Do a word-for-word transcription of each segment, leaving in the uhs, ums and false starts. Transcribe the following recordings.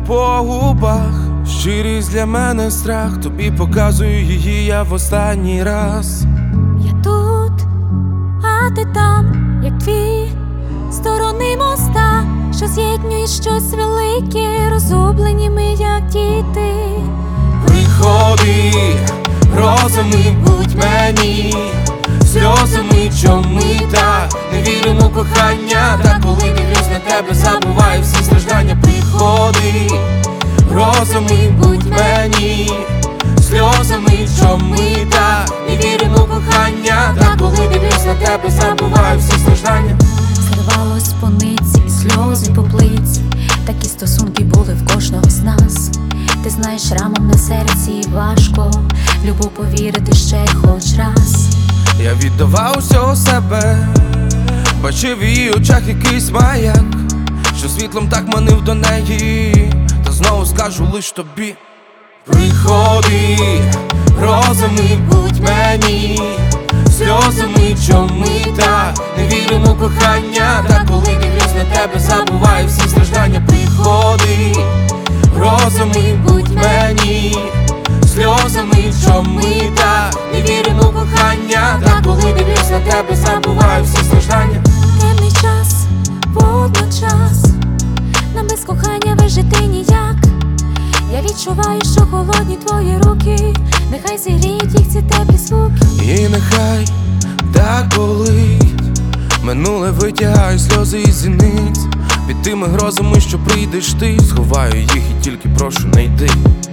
по губах, щирість для мене страх. Тобі показую її я в останній раз. Я тут, а ти там, як дві сторони моста, що з'єднує щось велике, розгублені ми, як діти. Приходи, розами будь мені, сльозами, чому так не віримо в кохання. Та коли дивлюсь на тебе, забуваю всі страждання. Приходи, розами будь мені, сльозами, чому так не віримо в кохання. Та коли дивлюсь на тебе, забуваю всі страждання. Зривалось по ниці, і сльози по плиці. Такі стосунки були в кожного з нас. Ти знаєш, шрамом на серці важко в любов повірити ще хоч раз. Я віддавав усього себе, бачив в її очах якийсь маяк, що світлом так манив до неї. Та знову скажу лиш тобі: приходи, розами будь мені, сльозами, чому так не віримо в кохання. Та коли дивлюсь на тебе, забуваю всі страждання. Приходи, розами будь мені, сльозами, чому так не віримо в кохання. Та коли дивлюсь на тебе, забуваю всі страждання. Темний час, водночас, нам без кохання вижити ніяк. Я відчуваю, що холодні твої руки, нехай зігріють їх ці теплі звуки. І нехай так болить, минуле витягаю сльози із зіниць. Під тими грозами, що прийдеш ти, сховаю їх і тільки прошу, не йди.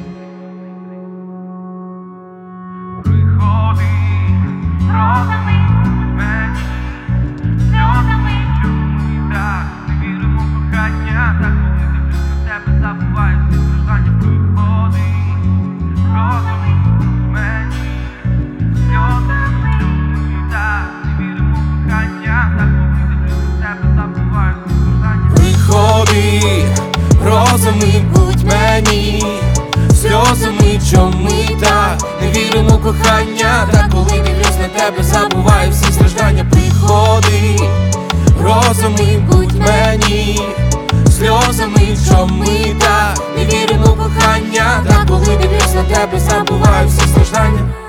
Приходи, розами будь мені, сльозами, чому так не віримо в кохання. Та коли дивлюсь на тебе, забуваю всі страждання. Приходи, розами будь мені, сльозами, чому так не віримо в кохання. Та коли дивлюсь на тебе, забуваю всі страждання. Приходи, розами будь мені, сльозами, чому так не віримо в кохання. Та коли дивлюсь на тебе, забуваю всі страждання. Приходи, розами будь мені, сльозами, чому так не віримо в кохання. Та коли дивлюсь на тебе, забуваю всі страждання.